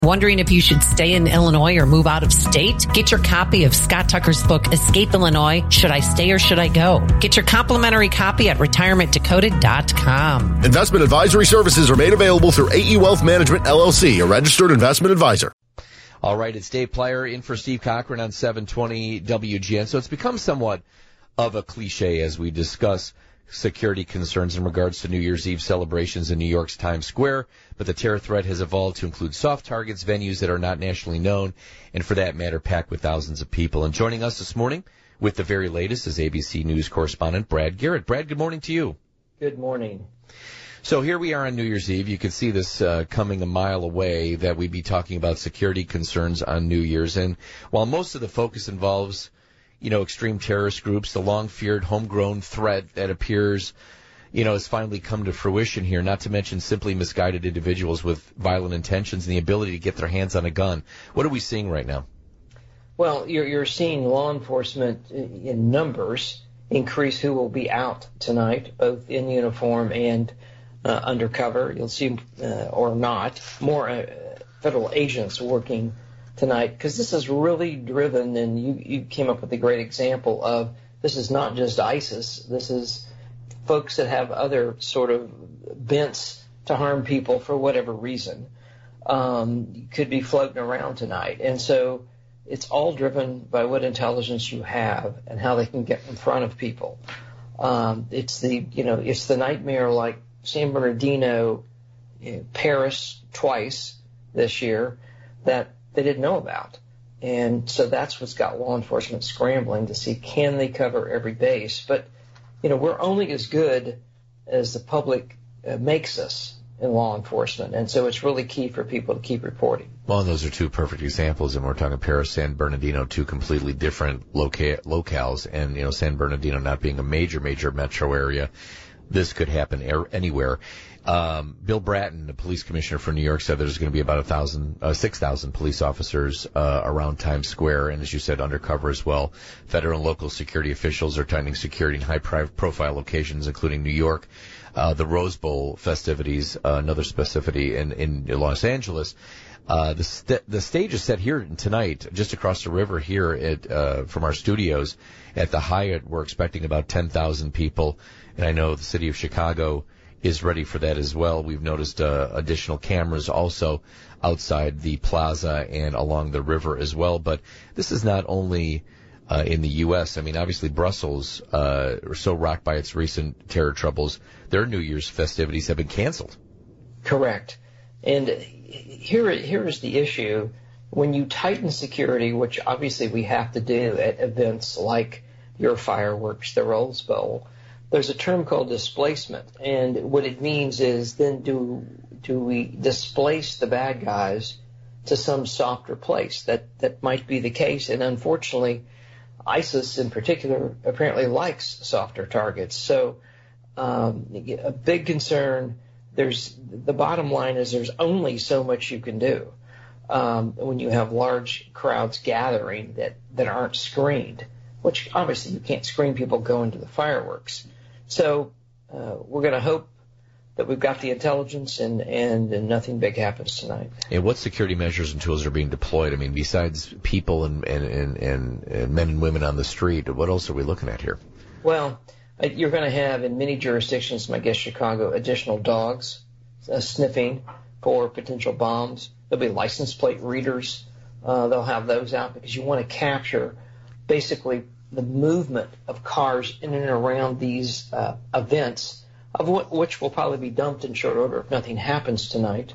Wondering if you should stay in Illinois or move out of state? Get your copy of Scott Tucker's book, Escape Illinois, Should I Stay or Should I Go? Get your complimentary copy at retirementdecoded.com. Investment advisory services are made available through AE Wealth Management, LLC, a registered investment advisor. All right, it's Dave Plyer in for Steve Cochran on 720 WGN. So it's become somewhat of a cliche as we discuss security concerns in regards to New Year's Eve celebrations in New York's Times Square, but the terror threat has evolved to include soft targets, venues that are not nationally known, and for that matter, packed with thousands of people. And joining us this morning with the very latest is ABC News correspondent Brad Garrett. Brad, good morning to you. Good morning. So here we are on New Year's Eve. You could see this coming a mile away, that we'd be talking about security concerns on New Year's. And while most of the focus involves extreme terrorist groups, the long-feared homegrown threat that appears, has finally come to fruition here, not to mention simply misguided individuals with violent intentions and the ability to get their hands on a gun. What are we seeing right now? Well, you're seeing law enforcement in numbers increase who will be out tonight, both in uniform and undercover. You'll see, or not, more federal agents working tonight, because this is really driven, and you came up with a great example of, this is not just ISIS, this is folks that have other sort of bents to harm people for whatever reason, could be floating around tonight. And so it's all driven by what intelligence you have and how they can get in front of people. It's the nightmare like San Bernardino, Paris twice this year, that they didn't know about. And so that's what's got law enforcement scrambling to see, can they cover every base? But, we're only as good as the public makes us in law enforcement. And so it's really key for people to keep reporting. Well, those are two perfect examples. And we're talking Paris, San Bernardino, two completely different locales. And, San Bernardino not being a major metro area, this could happen anywhere. Bill Bratton, the police commissioner for New York, said there's going to be about 6,000 police officers around Times Square, and as you said, undercover as well. Federal and local security officials are tightening security in high-profile locations, including New York. The Rose Bowl festivities, another specificity in Los Angeles. The stage is set here tonight, just across the river here from our studios at the Hyatt. We're expecting about 10,000 people, and I know the city of Chicago is ready for that as well. We've noticed additional cameras also outside the plaza and along the river as well. But this is not only in the U.S. I mean, obviously Brussels, so rocked by its recent terror troubles, their New Year's festivities have been canceled. Correct. And here is the issue. When you tighten security, which obviously we have to do at events like your fireworks, the Rose Bowl, there's a term called displacement, and what it means is then do we displace the bad guys to some softer place? That might be the case, and unfortunately, ISIS in particular apparently likes softer targets. So a big concern. The bottom line is there's only so much you can do when you have large crowds gathering that aren't screened, which obviously you can't screen people going to the fireworks. So we're going to hope that we've got the intelligence and nothing big happens tonight. And what security measures and tools are being deployed? I mean, besides people and men and women on the street, what else are we looking at here? Well, you're going to have in many jurisdictions, my guess Chicago, additional dogs sniffing for potential bombs. There'll be license plate readers. They'll have those out because you want to capture basically the movement of cars in and around these events, of which will probably be dumped in short order if nothing happens tonight.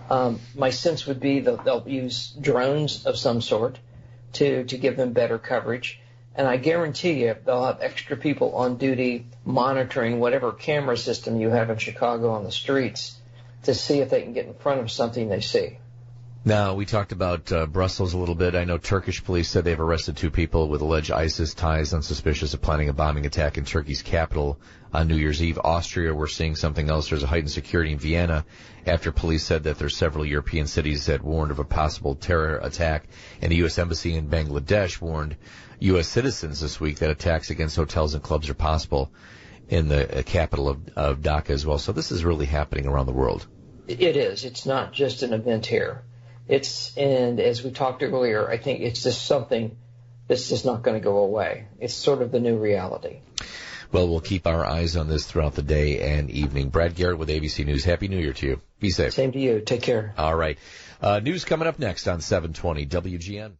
My sense would be that they'll use drones of some sort to give them better coverage. And I guarantee you they'll have extra people on duty monitoring whatever camera system you have in Chicago on the streets to see if they can get in front of something they see. Now, we talked about Brussels a little bit. I know Turkish police said they've arrested 2 people with alleged ISIS ties on suspicious of planning a bombing attack in Turkey's capital on New Year's Eve. Austria, we're seeing something else. There's a heightened security in Vienna after police said that there's several European cities that warned of a possible terror attack. And the U.S. Embassy in Bangladesh warned U.S. citizens this week that attacks against hotels and clubs are possible in the capital of Dhaka as well. So this is really happening around the world. It is. It's not just an event here. And as we talked earlier, I think it's just something that's just not going to go away. It's sort of the new reality. Well, we'll keep our eyes on this throughout the day and evening. Brad Garrett with ABC News. Happy New Year to you. Be safe. Same to you. Take care. All right. News coming up next on 720 WGN.